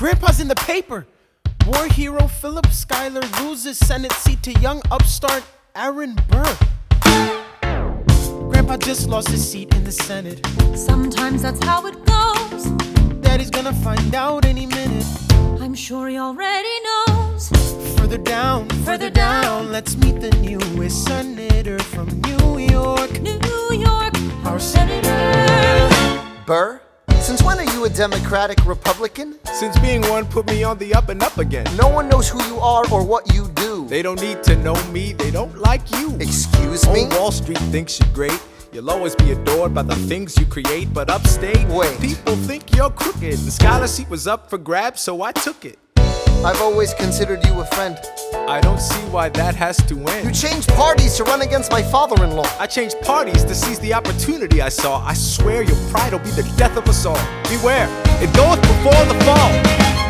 Grandpa's in the paper. War hero Philip Schuyler loses Senate seat to young upstart Aaron Burr. Grandpa just lost his seat in the Senate. Sometimes that's how it goes. Daddy's gonna find out any minute. I'm sure he already knows. Further down, let's meet the newest senator from New York. New York, Our senator. Burr? Since when are you a Democratic Republican? Since being one put me on the up and up again. No one knows who you are or what you do. They don't need to know me, they don't like you. Excuse me? Old Wall Street thinks you're great. You'll always be adored by the things you create. But upstate, Wait. people think you're crooked. The scholar seat was up for grabs, so I took it. I've always considered you a friend. I don't see why that has to You end. changed parties to run against my father-in-law. I changed parties to seize the opportunity I saw. I swear your pride will be the death of us all. Beware, it goeth before the fall.